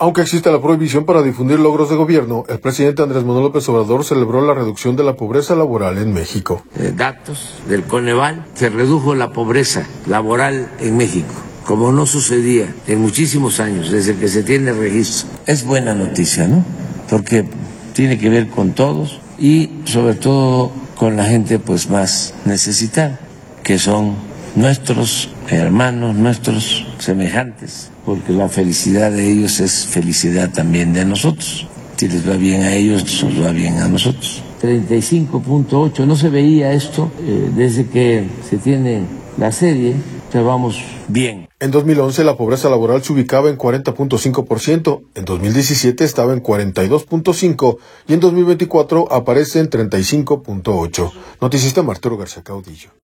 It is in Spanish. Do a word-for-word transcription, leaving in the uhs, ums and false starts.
Aunque existe la prohibición para difundir logros de gobierno, el presidente Andrés Manuel López Obrador celebró la reducción de la pobreza laboral en México. Eh, datos del Coneval, se redujo la pobreza laboral en México, como no sucedía en muchísimos años desde que se tiene registro. Es buena noticia, ¿no? Porque tiene que ver con todos y sobre todo con la gente pues más necesitada, que son nuestros hermanos, nuestros semejantes, porque la felicidad de ellos es felicidad también de nosotros. Si les va bien a ellos, nos va bien a nosotros. treinta y cinco punto ocho, no se veía esto eh, desde que se tiene la serie, pero vamos bien. En dos mil once la pobreza laboral se ubicaba en cuarenta punto cinco por ciento, en dos mil diecisiete estaba en cuarenta y dos punto cinco por ciento y en dos mil veinticuatro aparece en treinta y cinco punto ocho por ciento. Noticista Arturo García Caudillo.